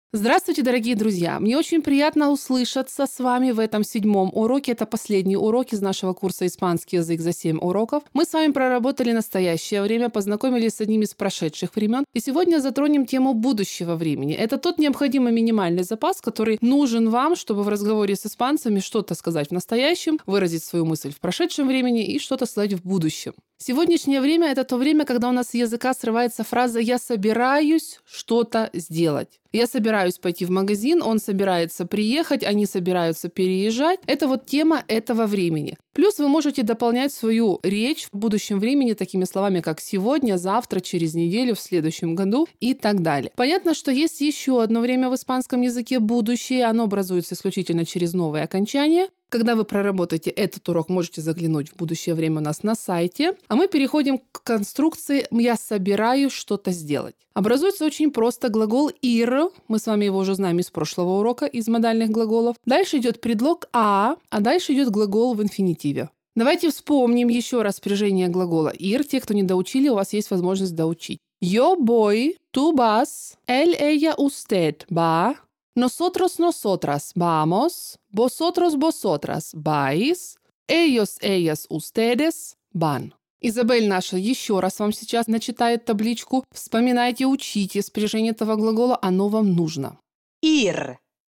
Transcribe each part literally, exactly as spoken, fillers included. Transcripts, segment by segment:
Здравствуйте, дорогие друзья! Мне очень приятно услышаться с вами в этом седьмом уроке. Это последний урок из нашего курса «Испанский язык за семь уроков». Мы с вами проработали настоящее время, познакомились с одним из прошедших времен. И сегодня затронем тему будущего времени. Это тот необходимый минимальный запас, который нужен вам, чтобы в разговоре с испанцами что-то сказать в настоящем, выразить свою мысль в прошедшем времени и что-то сказать в будущем. Сегодняшнее время – это то время, когда у нас с языка срывается фраза «я собираюсь что-то сделать». Я собираюсь пойти в магазин, он собирается приехать, они собираются переезжать. Это вот тема этого времени. Плюс вы можете дополнять свою речь в будущем времени такими словами, как «сегодня», «завтра», «через неделю», «в следующем году» и так далее. Понятно, что есть еще одно время в испанском языке «будущее». Оно образуется исключительно через новые окончания. Когда вы проработаете этот урок, можете заглянуть в будущее время у нас на сайте. А мы переходим к конструкции «я собираюсь что-то сделать». Образуется очень просто глагол «ir». Мы с вами его уже знаем из прошлого урока, из модальных глаголов. Дальше идет предлог «а», а дальше идет глагол в инфинитиве. Давайте вспомним еще раз спряжение глагола «ir». Те, кто не доучили, у вас есть возможность доучить. Yo voy, tú vas, él, ella, usted va. Nosotros, nosotras vamos, vosotros, vosotras vais, ellos, ellas, ustedes van. Изабель наша еще раз вам сейчас начитает табличку. Вспоминайте, учите спряжение этого глагола, оно вам нужно. Ir.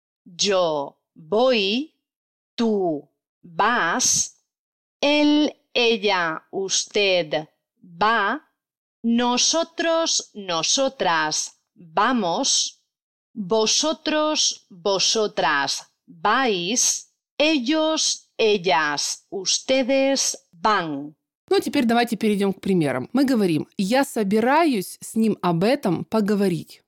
Yo voy, tú vas, él, ella, usted va, nosotros, nosotras vamos. Vosotros, vosotras vais, ellos, ellas, ustedes van. Ну, теперь давайте перейдем к примерам. Мы говорим «я собираюсь с ним об этом поговорить».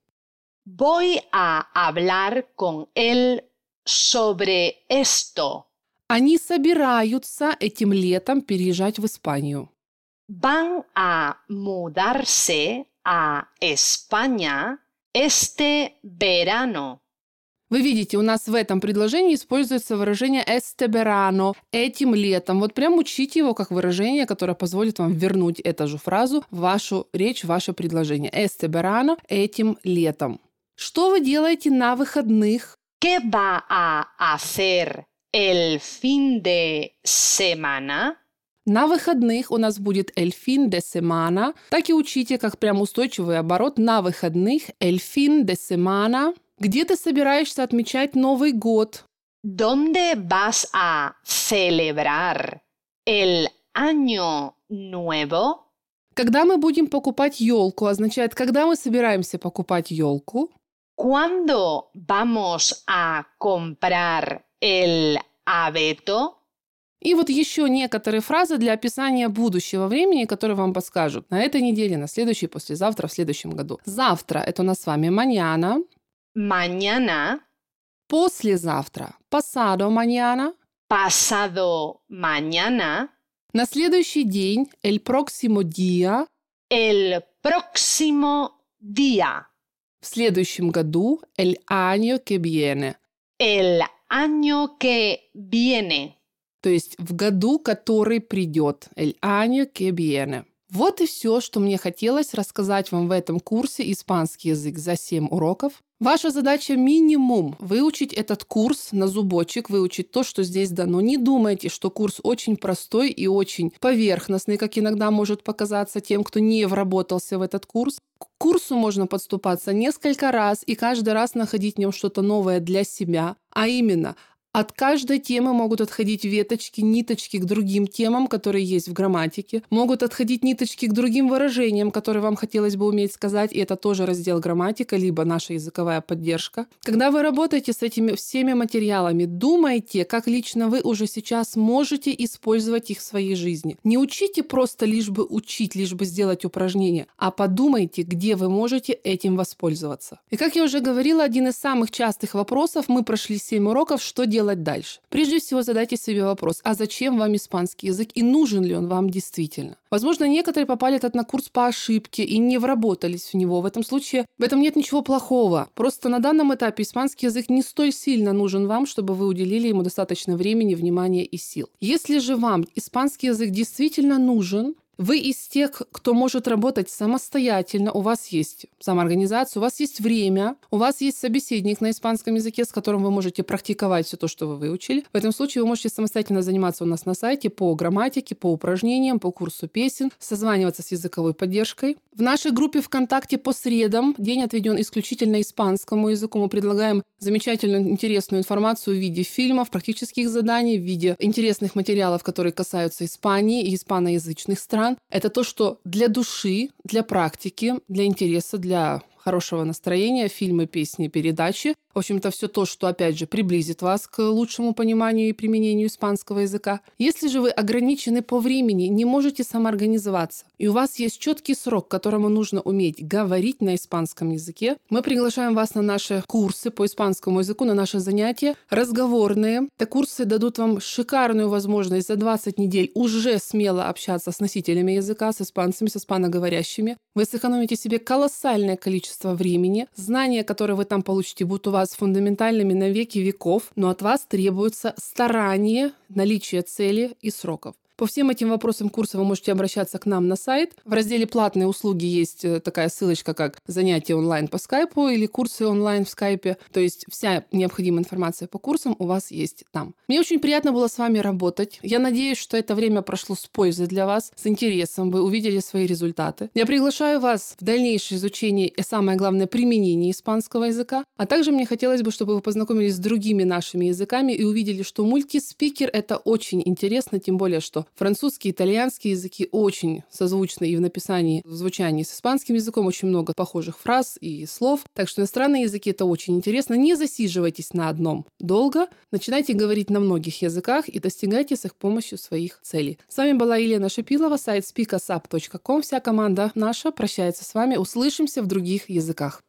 Voy a hablar con él sobre esto. Они собираются этим летом переезжать в Испанию. Van a mudarse a España este verano. Вы видите, у нас в этом предложении используется выражение este verano, этим летом. Вот прям учите его как выражение, которое позволит вам вернуть эту же фразу в вашу речь, в ваше предложение. Este verano, этим летом. Что вы делаете на выходных? ¿Qué va a hacer el fin de semana? На выходных у нас будет el fin de semana. Так и учите, как прям устойчивый оборот. На выходных el fin de semana. Где ты собираешься отмечать Новый год? ¿Dónde vas a celebrar el año nuevo? Когда мы будем покупать елку, означает, когда мы собираемся покупать елку. ¿Cuándo vamos a comprar el abeto? И вот еще некоторые фразы для описания будущего времени, которые вам подскажут на этой неделе, на следующей, послезавтра, в следующем году. Завтра – это у нас с вами mañana. Mañana. Послезавтра – pasado mañana. Pasado mañana. На следующий день – el próximo día. El próximo día. В следующем году – el año que viene. El año que viene. То есть в году, который придет. El año que viene. Вот и все, что мне хотелось рассказать вам в этом курсе «Испанский язык за семь уроков». Ваша задача минимум выучить этот курс на зубочек, выучить то, что здесь дано. Не думайте, что курс очень простой и очень поверхностный, как иногда может показаться тем, кто не вработался в этот курс. К курсу можно подступаться несколько раз и каждый раз находить в нем что-то новое для себя, а именно – от каждой темы могут отходить веточки, ниточки к другим темам, которые есть в грамматике. Могут отходить ниточки к другим выражениям, которые вам хотелось бы уметь сказать. И это тоже раздел грамматика, либо наша языковая поддержка. Когда вы работаете с этими всеми материалами, думайте, как лично вы уже сейчас можете использовать их в своей жизни. Не учите просто лишь бы учить, лишь бы сделать упражнение, а подумайте, где вы можете этим воспользоваться. И как я уже говорила, один из самых частых вопросов, мы прошли семь уроков, что делать делать дальше? Прежде всего задайте себе вопрос, а зачем вам испанский язык и нужен ли он вам действительно? Возможно, некоторые попали этот на курс по ошибке и не вработались в него. В этом случае в этом нет ничего плохого. Просто на данном этапе испанский язык не столь сильно нужен вам, чтобы вы уделили ему достаточно времени, внимания и сил. Если же вам испанский язык действительно нужен, Вы из тех, кто может работать самостоятельно, у вас есть самоорганизация, у вас есть время, у вас есть собеседник на испанском языке, с которым вы можете практиковать все то, что вы выучили. В этом случае вы можете самостоятельно заниматься у нас на сайте по грамматике, по упражнениям, по курсу песен, созваниваться с языковой поддержкой. В нашей группе ВКонтакте по средам день отведен исключительно испанскому языку. Мы предлагаем замечательную, интересную информацию в виде фильмов, практических заданий, в виде интересных материалов, которые касаются Испании и испаноязычных стран. Это то, что для души, для практики, для интереса, для хорошего настроения, фильмы, песни, передачи. В общем-то, все то, что, опять же, приблизит вас к лучшему пониманию и применению испанского языка. Если же вы ограничены по времени, не можете самоорганизоваться, и у вас есть четкий срок, к которому нужно уметь говорить на испанском языке, мы приглашаем вас на наши курсы по испанскому языку, на наши занятия разговорные. Эти курсы дадут вам шикарную возможность за двадцать недель уже смело общаться с носителями языка, с испанцами, с испаноговорящими. Вы сэкономите себе колоссальное количество времени. Знания, которые вы там получите, будут у вас фундаментальными на веки веков, но от вас требуется старание, наличие цели и сроков. По всем этим вопросам курса вы можете обращаться к нам на сайт. В разделе «Платные услуги» есть такая ссылочка, как занятия онлайн по скайпу или курсы онлайн в скайпе. То есть вся необходимая информация по курсам у вас есть там. Мне очень приятно было с вами работать. Я надеюсь, что это время прошло с пользой для вас, с интересом. Вы увидели свои результаты. Я приглашаю вас в дальнейшее изучение и, самое главное, применение испанского языка. А также мне хотелось бы, чтобы вы познакомились с другими нашими языками и увидели, что мультиспикер — это очень интересно, тем более, что французский, итальянский языки очень созвучны и в написании, в звучании с испанским языком очень много похожих фраз и слов. Так что иностранные языки — это очень интересно. Не засиживайтесь на одном долго. Начинайте говорить на многих языках и достигайте с их помощью своих целей. С вами была Елена Шипилова, сайт спикасап точка ком. Вся команда наша прощается с вами. Услышимся в других языках.